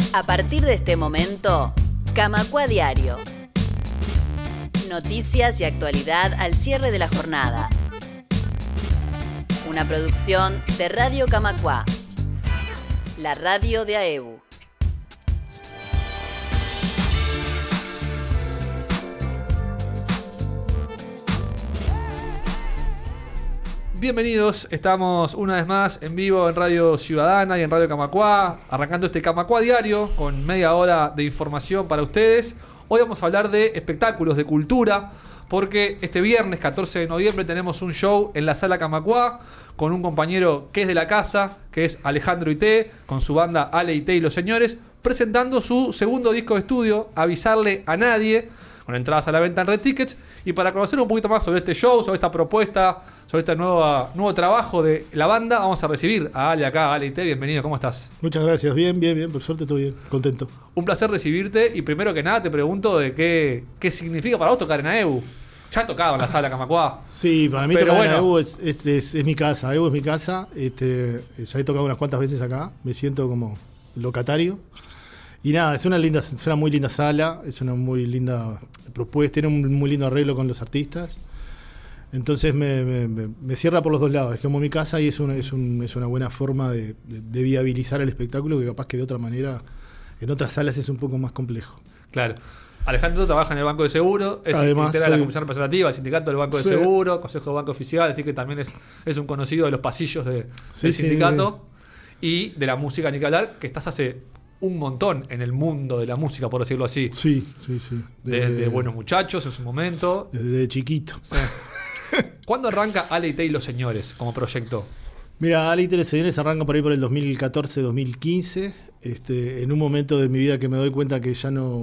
A partir de este momento, Camacuá Diario. Noticias y actualidad al cierre de la jornada. Una producción de Radio Camacuá, la radio de AEBU. Bienvenidos, estamos una vez más en vivo en Radio Ciudadana y en Radio Camacuá, arrancando este Camacuá Diario con media hora de información para ustedes. Hoy vamos a hablar de espectáculos, de cultura, porque este viernes 14 de noviembre tenemos un show en la Sala Camacuá con un compañero que es de la casa, que es Alejandro Ité, con su banda Ale Ité y los Señores, presentando su segundo disco de estudio, Avisarle a Nadie, con entradas a la venta en Red Tickets. Y para conocer un poquito más sobre este show, sobre esta propuesta, sobre este nuevo trabajo de la banda, vamos a recibir a Ale acá. Ale Ité, bienvenido, ¿cómo estás? Muchas gracias, bien, por suerte todo bien, contento. Un placer recibirte y primero que nada te pregunto de qué significa para vos tocar en AEBU. Ya he tocado en la Sala Camacuá. Sí, para mí pero tocar bueno, en AEBU es mi casa, AEBU es mi casa, ya he tocado unas cuantas veces acá, me siento como locatario. Y nada, es una muy linda sala, es una muy linda propuesta, tiene un muy lindo arreglo con los artistas. Entonces me cierra por los dos lados, es como mi casa y es una buena forma de viabilizar el espectáculo que capaz que de otra manera, en otras salas es un poco más complejo. Claro. Alejandro trabaja en el Banco de Seguro, es integra de la Comisión Representativa, el sindicato del Banco de Seguro, Consejo de Banco Oficial, así que también es un conocido de los pasillos del sindicato y de la música ni que hablar, que estás hace un montón en el mundo de la música, por decirlo así. Sí. Desde Buenos Muchachos en su momento. Desde chiquito. Sí. ¿Cuándo arranca Ale Ité y los Señores como proyecto? Mira, Ale Ité y los Señores arranca por ahí por el 2014-2015, en un momento de mi vida que me doy cuenta que ya no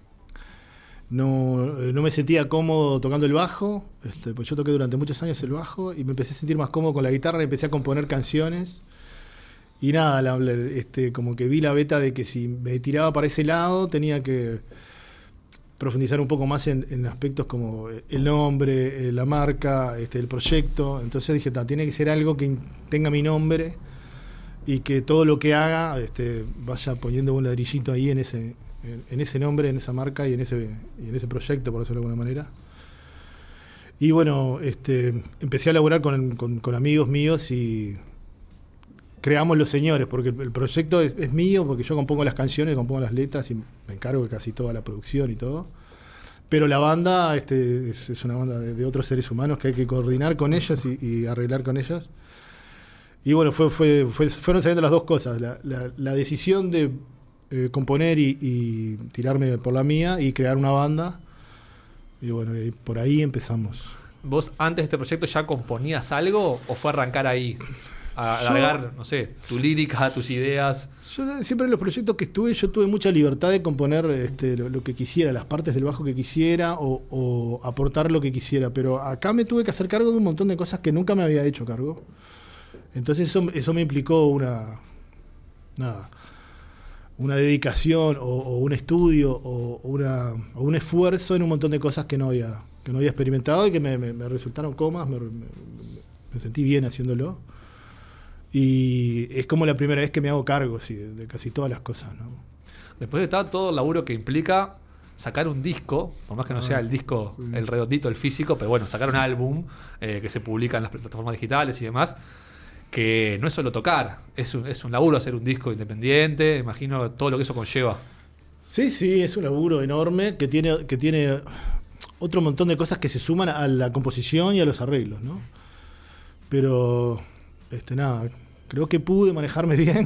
me sentía cómodo tocando el bajo, pues yo toqué durante muchos años el bajo y me empecé a sentir más cómodo con la guitarra y empecé a componer canciones. Y nada, como que vi la beta de que si me tiraba para ese lado tenía que profundizar un poco más en aspectos como el nombre, la marca, el proyecto. Entonces dije, tiene que ser algo que tenga mi nombre y que todo lo que haga vaya poniendo un ladrillito ahí en ese nombre, en esa marca y en ese proyecto, por decirlo de alguna manera. Y bueno, empecé a laburar con amigos míos y creamos Los Señores, porque el proyecto es mío, porque yo compongo las canciones, compongo las letras y me encargo de casi toda la producción y todo. Pero la banda es una banda de otros seres humanos que hay que coordinar con ellos y arreglar con ellos. Y bueno, fueron saliendo las dos cosas. La decisión de componer y tirarme por la mía y crear una banda. Y bueno, por ahí empezamos. ¿Vos antes de este proyecto ya componías algo o fue arrancar ahí? A alargar, no sé, tu lírica, tus ideas. Yo siempre en los proyectos que estuve, yo tuve mucha libertad de componer lo que quisiera, las partes del bajo que quisiera o aportar lo que quisiera, pero acá me tuve que hacer cargo de un montón de cosas que nunca me había hecho cargo. Entonces eso me implicó una dedicación o un estudio o un esfuerzo en un montón de cosas que no había experimentado y que me resultaron cómodas, me sentí bien haciéndolo. Y es como la primera vez que me hago cargo de casi todas las cosas, ¿no? Después de todo el laburo que implica sacar un disco, por más que no sea el disco, el redondito, el físico, pero bueno, sacar un álbum que se publica en las plataformas digitales y demás, que no es solo tocar, es un laburo hacer un disco independiente, imagino todo lo que eso conlleva. Sí, es un laburo enorme que tiene otro montón de cosas que se suman a la composición y a los arreglos, ¿no? Pero nada, creo que pude manejarme bien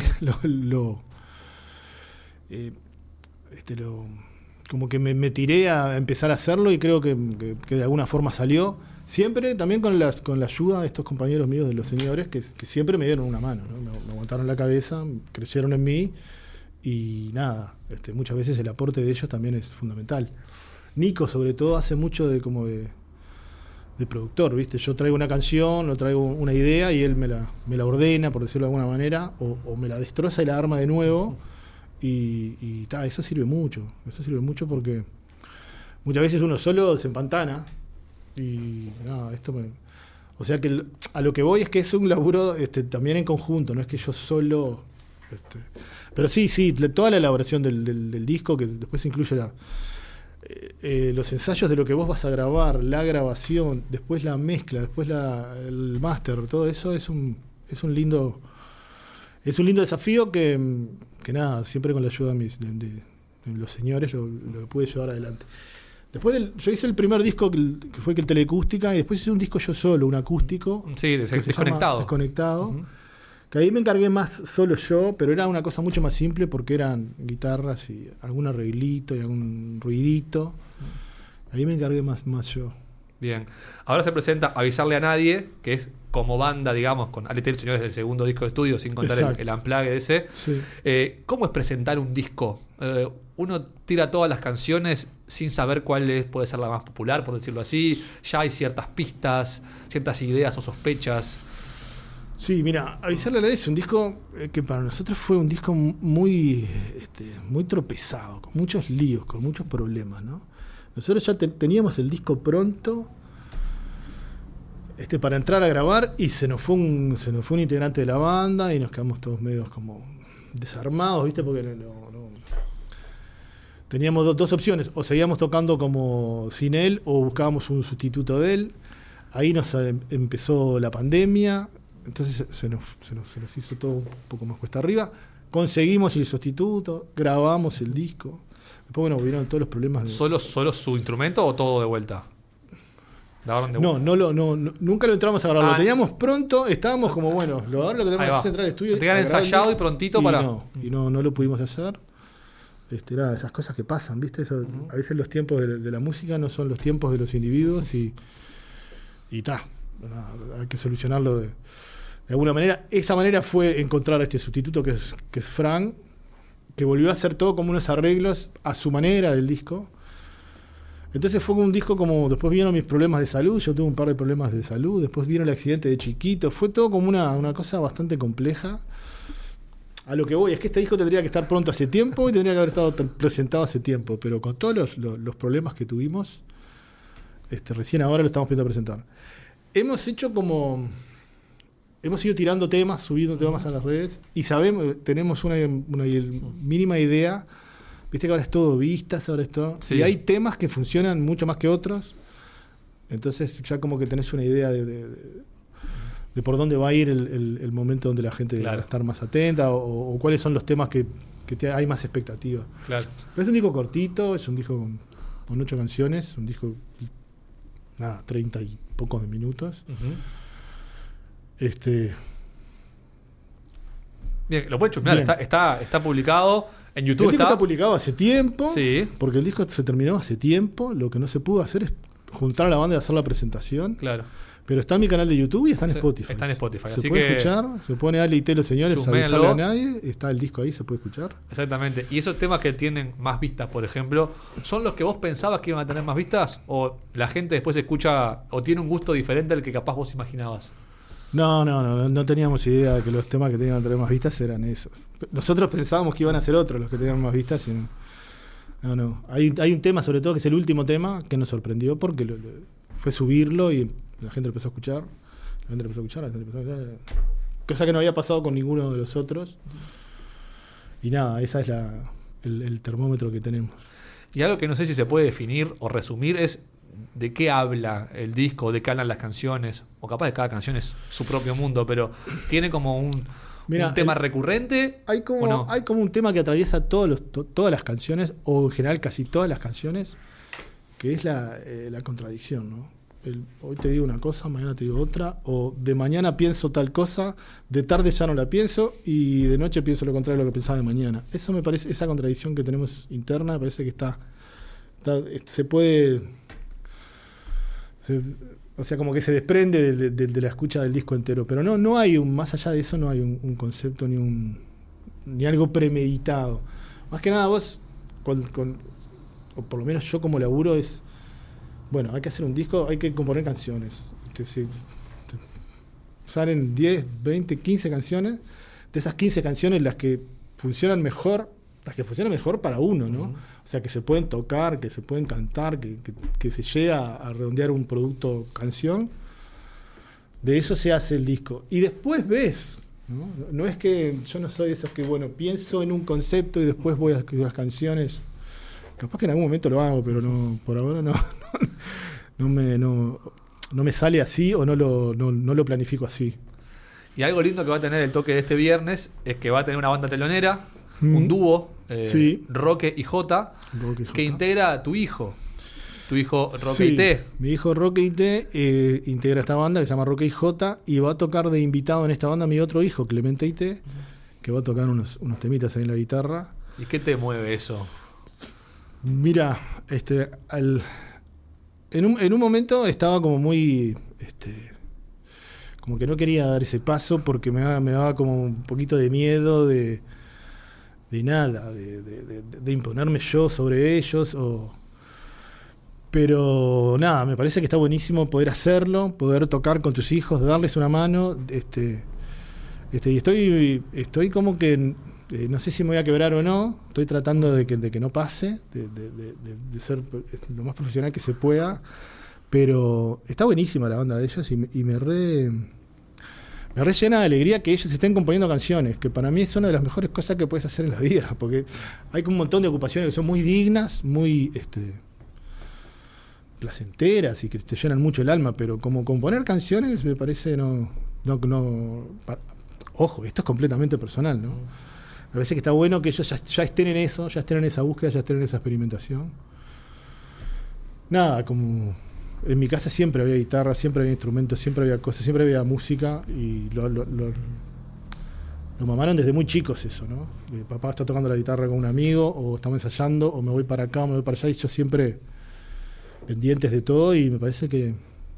como que me tiré a empezar a hacerlo y creo que de alguna forma salió. Siempre también con la ayuda de estos compañeros míos de Los Señores que siempre me dieron una mano, ¿no? Me aguantaron la cabeza, creyeron en mí y nada, muchas veces el aporte de ellos también es fundamental. Nico sobre todo hace mucho de productor, ¿viste? Yo traigo una canción o traigo una idea y él me la ordena, por decirlo de alguna manera, o me la destroza y la arma de nuevo. Y eso sirve mucho. Eso sirve mucho porque muchas veces uno solo se empantana. Y nada, o sea que a lo que voy es que es un laburo también en conjunto, no es que yo solo Pero sí, toda la elaboración del disco, que después incluye los ensayos de lo que vos vas a grabar, la grabación, después la mezcla, después el máster, todo eso es un lindo desafío que nada, siempre con la ayuda de los señores lo pude llevar adelante. Después yo hice el primer disco que fue el Teleacústica, y después hice un disco yo solo, un acústico. Sí, desconectado. Desconectado. Que ahí me encargué más solo yo, pero era una cosa mucho más simple porque eran guitarras y algún arreglito y algún ruidito. Ahí me encargué más yo. Bien. Ahora se presenta Avisarle a Nadie, que es como banda, digamos, con Ale Tello, señores, del segundo disco de estudio, sin contar el unplugged de ese. Sí. ¿Cómo es presentar un disco? Uno tira todas las canciones sin saber cuál puede ser la más popular, por decirlo así. Ya hay ciertas pistas, ciertas ideas o sospechas. Sí, mira, Avisarle a Nadie es un disco que para nosotros fue un disco muy tropezado, con muchos líos, con muchos problemas, ¿no? Nosotros ya teníamos el disco pronto para entrar a grabar, y se nos fue un integrante de la banda y nos quedamos todos medios como desarmados, ¿viste? Porque no teníamos dos opciones: o seguíamos tocando como sin él o buscábamos un sustituto de él. Ahí nos empezó la pandemia, entonces se nos hizo todo un poco más cuesta arriba. Conseguimos el sustituto, grabamos el disco. Después, bueno, hubieron todos los problemas. ¿Solo su instrumento o todo de vuelta? No, nunca lo entramos a grabar. Lo teníamos pronto, estábamos como, bueno, ahora lo que tenemos que hacer es entrar al estudio. Lo tenían ensayado y prontito para. No lo pudimos hacer. Esas cosas que pasan, ¿viste? Eso, a veces los tiempos de la música no son los tiempos de los individuos, y hay que solucionarlo de alguna manera. Esa manera fue encontrar a este sustituto que es Frank, que volvió a hacer todo como unos arreglos a su manera del disco. Entonces fue un disco como, después vieron mis problemas de salud, yo tuve un par de problemas de salud, después vieron el accidente de chiquito, fue todo como una cosa bastante compleja. A lo que voy es que este disco tendría que estar pronto hace tiempo y tendría que haber estado presentado hace tiempo, pero con todos los problemas que tuvimos, recién ahora lo estamos viendo a presentar. Hemos ido tirando temas, subiendo temas a las redes, y tenemos una mínima idea. Viste que ahora es todo vistas, ahora es todo. Sí. Y hay temas que funcionan mucho más que otros. Entonces ya como que tenés una idea de por dónde va a ir el momento donde la gente va a estar más atenta, o cuáles son los temas que hay más expectativa. Claro. Pero es un disco cortito, es un disco con 8 canciones, un disco 30 y pocos de minutos. Uh-huh. Bien, lo pueden chusmear, está publicado en YouTube. El disco está publicado hace tiempo, sí, porque el disco se terminó hace tiempo. Lo que no se pudo hacer es juntar a la banda y hacer la presentación. Claro. Pero está en mi canal de YouTube y está en Spotify. Está en Spotify. Se puede escuchar, se pone Ale y Telo, señores, Avisarle a Nadie, está el disco ahí, se puede escuchar. Exactamente. Y esos temas que tienen más vistas, por ejemplo, ¿son los que vos pensabas que iban a tener más vistas? ¿O la gente después escucha o tiene un gusto diferente al que capaz vos imaginabas? No teníamos idea de que los temas que tenían que tener más vistas eran esos. Nosotros pensábamos que iban a ser otros los que tenían más vistas y no. Hay un tema, sobre todo, que es el último tema, que nos sorprendió porque fue subirlo y la gente lo empezó a escuchar. Cosa que no había pasado con ninguno de los otros. Y nada, esa es el termómetro que tenemos. Y algo que no sé si se puede definir o resumir es de qué habla el disco, de qué hablan las canciones, o capaz de cada canción es su propio mundo, pero tiene como un tema recurrente. Hay como un tema que atraviesa todas las canciones, o en general casi todas las canciones, que es la contradicción, ¿no? Hoy te digo una cosa, mañana te digo otra, o de mañana pienso tal cosa, de tarde ya no la pienso, y de noche pienso lo contrario de lo que pensaba de mañana. Eso me parece, esa contradicción que tenemos interna, me parece que se puede... O sea, como que se desprende de la escucha del disco entero. Pero no hay más allá de eso, no hay un concepto ni algo premeditado. Más que nada vos, o por lo menos yo como laburo, es, bueno, hay que hacer un disco, hay que componer canciones. Salen 10, 20, 15 canciones. De esas 15 canciones, las que funcionan mejor para uno, ¿no? Uh-huh. O sea, que se pueden tocar, que se pueden cantar, que se llega a redondear un producto canción. De eso se hace el disco. Y después ves No es que yo no soy de esos que, bueno, pienso en un concepto y después voy a escribir las canciones. Capaz que en algún momento lo hago, pero no, por ahora no me sale así o no lo planifico así. Y algo lindo que va a tener el toque de este viernes es que va a tener una banda telonera, un dúo, Sí. Roque y Jota, que integra a tu hijo Roque Sí, y T. mi hijo Roque y T integra esta banda que se llama Roque y J, y va a tocar de invitado en esta banda mi otro hijo, Clemente y T, que va a tocar unos temitas ahí en la guitarra. ¿Y qué te mueve eso? Mira, en un momento estaba como muy... como que no quería dar ese paso porque me daba como un poquito de miedo de nada, de imponerme yo sobre ellos. Pero nada, me parece que está buenísimo poder hacerlo, poder tocar con tus hijos, darles una mano. Y estoy como que... no sé si me voy a quebrar o no. Estoy tratando de que no pase, de ser lo más profesional que se pueda. Pero está buenísima la banda de ellos y me llena de alegría que ellos estén componiendo canciones, que para mí es una de las mejores cosas que puedes hacer en la vida, porque hay un montón de ocupaciones que son muy dignas, muy placenteras y que te llenan mucho el alma, pero como componer canciones me parece ojo, esto es completamente personal, ¿no? Me parece que está bueno que ellos ya estén en eso, ya estén en esa búsqueda, ya estén en esa experimentación. Nada, como en mi casa siempre había guitarra, siempre había instrumentos, siempre había cosas, siempre había música, y lo mamaron desde muy chicos eso, ¿no? Mi papá está tocando la guitarra con un amigo, o estamos ensayando, o me voy para acá, o me voy para allá, y yo siempre pendientes de todo, y me parece que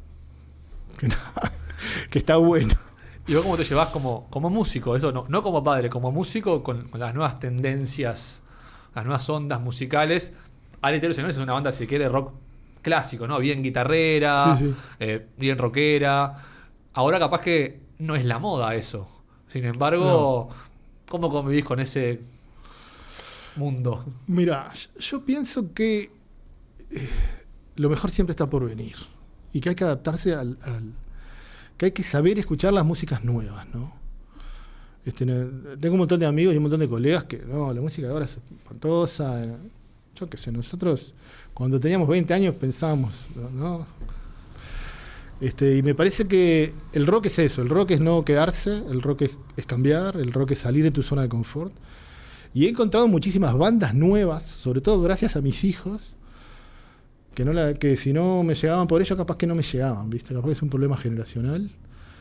está bueno. ¿Y vos cómo te llevas como músico? Eso no como padre, como músico con las nuevas tendencias, las nuevas ondas musicales. Aletero Señores es una banda, si quiere, rock clásico, ¿no? Bien guitarrera, Sí. bien rockera. Ahora capaz que no es la moda eso. Sin embargo, ¿cómo convivís con ese mundo? Mira, yo pienso que lo mejor siempre está por venir, y que hay que adaptarse que hay que saber escuchar las músicas nuevas, ¿no? Tengo un montón de amigos y un montón de colegas que la música de ahora es espantosa. Yo qué sé, nosotros cuando teníamos 20 años pensábamos, ¿no? Y me parece que el rock es eso, el rock es no quedarse, el rock es cambiar, el rock es salir de tu zona de confort. Y he encontrado muchísimas bandas nuevas, sobre todo gracias a mis hijos, que si no me llegaban por ellos, capaz que no me llegaban, ¿viste? Capaz que es un problema generacional.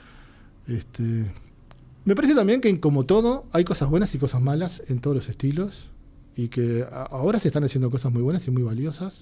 Me parece también que, como todo, hay cosas buenas y cosas malas en todos los estilos, y que ahora se están haciendo cosas muy buenas y muy valiosas.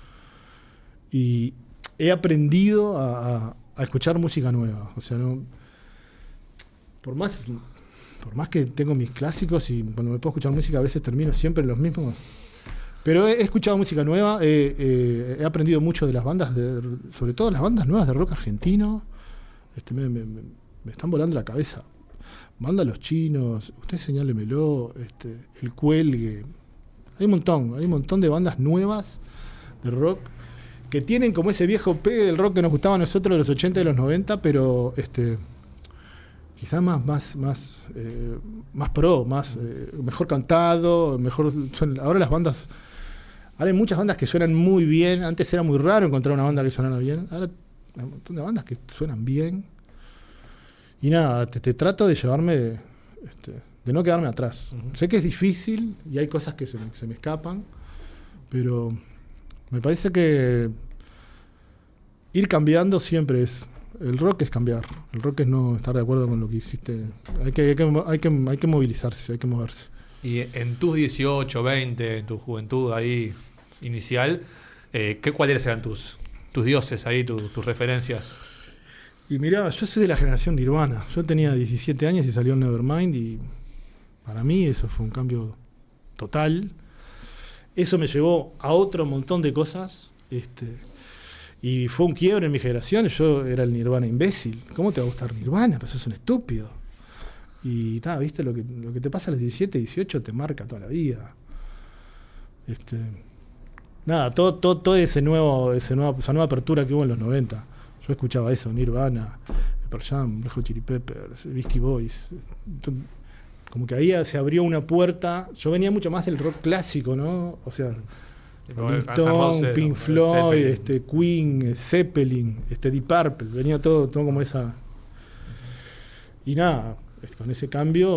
Y he aprendido a escuchar música nueva. O sea, por más que tengo mis clásicos y cuando me puedo escuchar música a veces termino siempre en los mismos. Pero he escuchado música nueva, he aprendido mucho de las bandas, sobre todo las bandas nuevas de rock argentino. Me están volando la cabeza. Banda Los Chinos, Usted Señálemelo, El Cuelgue. Hay un montón de bandas nuevas de rock que tienen como ese viejo pegue del rock que nos gustaba a nosotros de los 80 y los 90, pero quizás más pro, mejor cantado, mejor. Ahora hay muchas bandas que suenan muy bien. Antes era muy raro encontrar una banda que sonara bien. Ahora hay un montón de bandas que suenan bien. Y nada, te trato de llevarme de no quedarme atrás. Uh-huh. Sé que es difícil y hay cosas que se me escapan, pero me parece que ir cambiando siempre es... El rock es cambiar. El rock es no estar de acuerdo con lo que hiciste. Hay que movilizarse, hay que moverse. Y en tus 18, 20, en tu juventud ahí inicial, ¿cuáles eran tus dioses ahí, tus referencias? Y mirá, yo soy de la generación Nirvana. Yo tenía 17 años y salió Nevermind, y para mí eso fue un cambio total. Eso me llevó a otro montón de cosas. Y fue un quiebre en mi generación. Yo era el Nirvana imbécil. ¿Cómo te va a gustar Nirvana? Pues sos un estúpido. Y viste, lo que te pasa a los 17, 18 te marca toda la vida. Nada, todo esa nueva apertura que hubo en los 90. Yo escuchaba eso, Nirvana, Pearl Jam, Red Hot Chili Peppers, Beastie Boys. Entonces, como que ahí se abrió una puerta. Yo venía mucho más del rock clásico, ¿no? O sea, Stone, Pink Floyd, Queen, Zeppelin, Deep Purple. Venía todo como esa. Y nada, con ese cambio,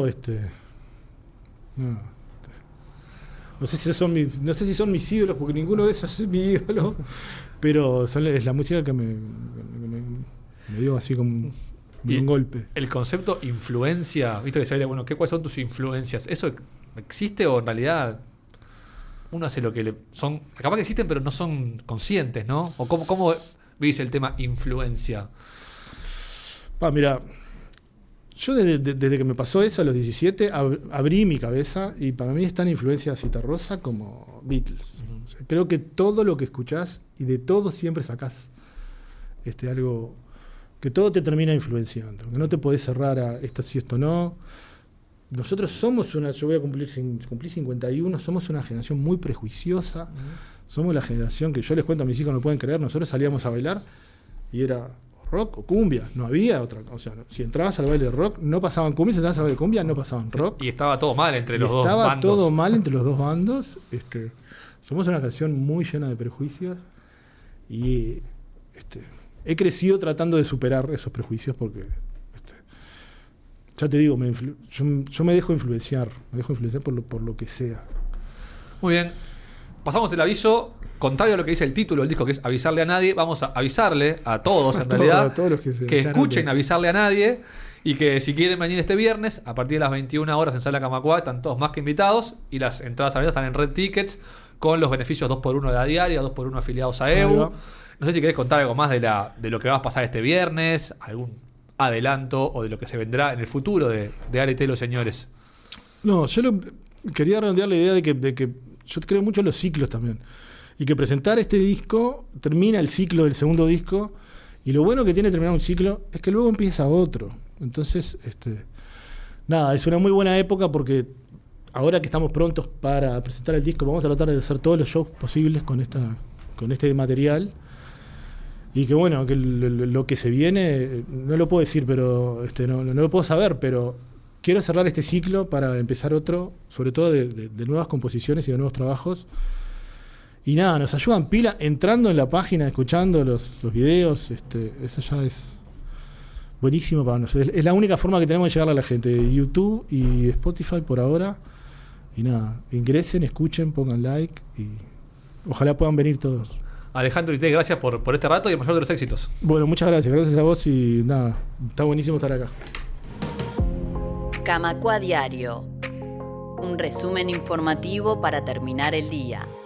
no sé si son mis ídolos, porque ninguno de esos es mi ídolo, pero es la música que me dio así como un golpe. El concepto influencia, viste que se habla, bueno, ¿cuáles son tus influencias? ¿Eso existe o en realidad uno hace lo que le son? Capaz que existen, pero no son conscientes, ¿no? ¿O cómo viste el tema influencia? Mira, yo desde que me pasó eso a los 17 abrí mi cabeza y para mí es tan influencia Citarrosa como Beatles. Uh-huh. O sea, creo que todo lo que escuchás y de todo siempre sacás algo, que todo te termina influenciando, que no te podés cerrar a esto sí, esto no. Nosotros somos yo voy a cumplir 51, somos una generación muy prejuiciosa. Uh-huh. Somos la generación que yo les cuento a mis hijos, no pueden creer, nosotros salíamos a bailar y era rock o cumbia, no había otra. O sea, si entrabas al baile de rock, no pasaban cumbia, si entrabas al baile de cumbia, no pasaban rock. Y estaba todo mal entre los dos bandos. Estaba todo mal entre los dos bandos. Somos una canción muy llena de prejuicios y he crecido tratando de superar esos prejuicios porque, ya te digo, yo me dejo influenciar por lo que sea. Muy bien. Pasamos el aviso, contrario a lo que dice el título del disco, que es avisarle a nadie. Vamos a avisarle a todos, en realidad, a todos los que escuchen avisarle a nadie y que si quieren venir este viernes, a partir de las 21 horas en Sala Camacuá, están todos más que invitados y las entradas a la venta están en Red Tickets con los beneficios 2x1 de la diaria, 2x1 afiliados a EU. No sé si querés contar algo más de lo que va a pasar este viernes, algún adelanto o de lo que se vendrá en el futuro de Arete los señores. No, yo quería redondear la idea de que yo creo mucho en los ciclos también. Y que presentar este disco termina el ciclo del segundo disco. Y lo bueno que tiene terminar un ciclo es que luego empieza otro. Entonces, nada, es una muy buena época porque ahora que estamos prontos para presentar el disco, vamos a tratar de hacer todos los shows posibles con este material. Y que bueno, que lo que se viene, no lo puedo decir, pero no lo puedo saber, pero quiero cerrar este ciclo para empezar otro, sobre todo de nuevas composiciones y de nuevos trabajos. Y nada, nos ayudan pila entrando en la página, escuchando los videos. Eso ya es buenísimo para nosotros. Es la única forma que tenemos de llegarle a la gente. YouTube y Spotify por ahora. Y nada, ingresen, escuchen, pongan like y ojalá puedan venir todos. Alejandro Ité, gracias por este rato y el mayor de los éxitos. Bueno, muchas gracias. Gracias a vos y nada, está buenísimo estar acá. Camacuá Diario. Un resumen informativo para terminar el día.